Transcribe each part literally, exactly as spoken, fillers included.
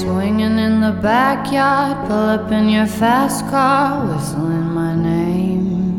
Swinging in the backyard, pull up in your fast car, whistling my name.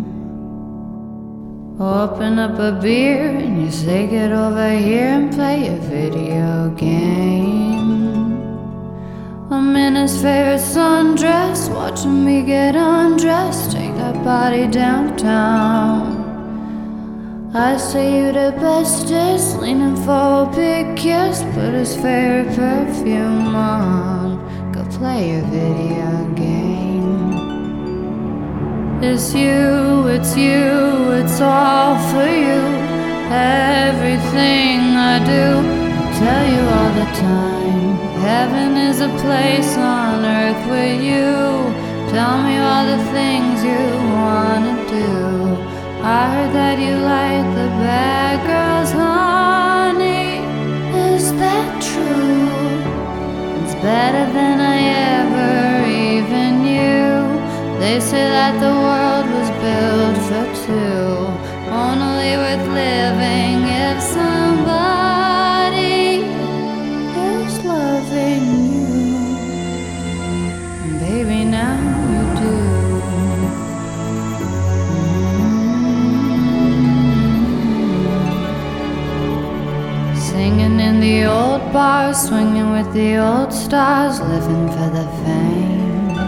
Open up a beer and you say get over here and play a video game. I'm in his favorite sundress, watching me get undressed, take that body downtown. I say you the bestest, leaning for a big kiss, put his favorite perfume on, go play your video game. It's you, it's you, it's all for you. Everything I do, I tell you all the time. Heaven is a place on earth with you. Tell me all the things you wanna do. I heard that you like the bad girls, honey. Is that true? It's better than I ever even knew. They say that the world was built for two, only worth living if somebody is loving you. And baby, now you do. Singing in the old bars, swinging with the old stars, living for the fame.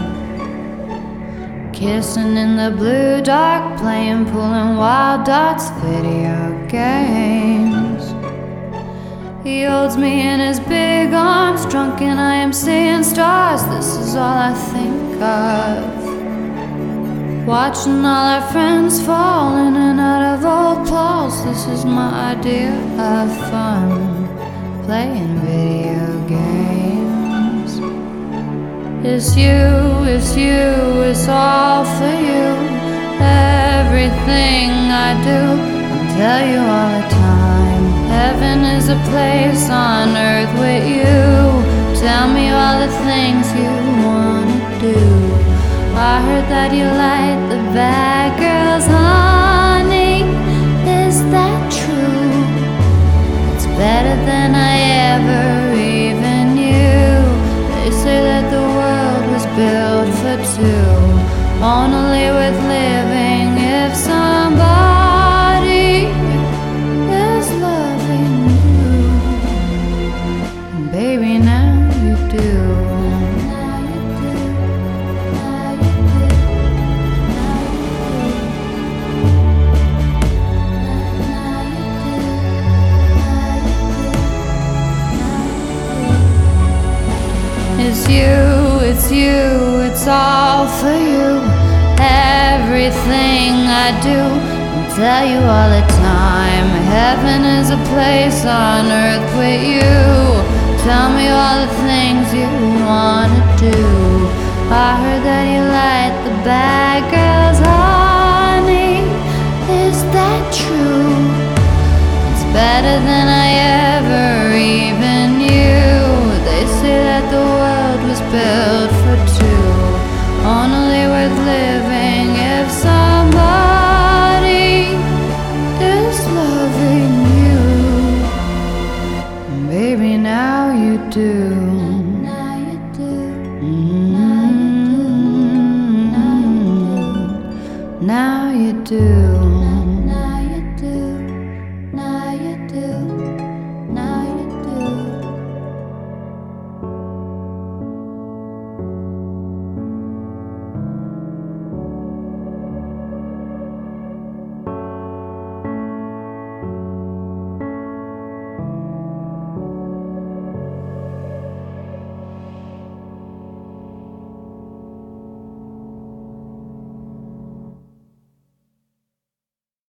Kissing in the blue dark, playing, pulling wild dots, video games. He holds me in his big arms, drunk and I am seeing stars. This is all I think of. Watching all our friends fall in and out of old clothes. This is my idea of fun, playing video games. It's you, it's you, it's all for you. Everything I do, I'll tell you all the time. Heaven is a place on earth with you. Tell me all the things you wanna do. I heard that you like the bad girls, honey. Is that true? It's better than I ever even knew. They say that the world was built for two, only worth living if somebody is loving you. And baby, now you do. It's you, it's you, it's all for you. Everything I do, I'll tell you all the time. Heaven is a place on earth with you. Tell me all the things you wanna do. I heard that you like the bad girls, honey. Is that true? It's better than I ever even knew. They say that the world was built for two, only worth living if somebody is loving you. And baby, now you do. Now you do. Mm-hmm. Now you do.